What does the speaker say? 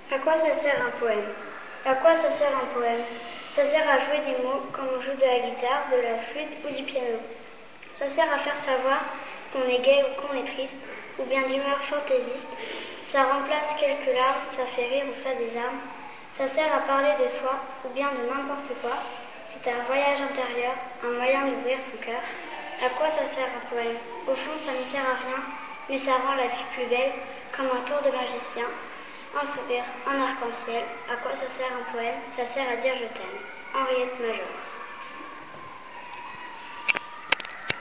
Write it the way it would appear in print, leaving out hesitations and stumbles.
À quoi ça sert un poème? À quoi ça sert un poème? Ça sert à jouer des mots comme on joue de la guitare, de la flûte ou du piano. Ça sert à faire savoir qu'on est gai ou qu'on est triste, ou bien d'humeur fantaisiste. Ça remplace quelques larmes, ça fait rire ou ça désarme. Ça sert à parler de soi ou bien de n'importe quoi. C'est un voyage intérieur, un moyen d'ouvrir son cœur. À quoi ça sert un poème? Au fond, ça ne sert à rien, mais ça rend la vie plus belle, comme un tour de magicien. Un sourire, un arc-en-ciel. À quoi ça sert un poème? Ça sert à dire je t'aime. Henriette Major.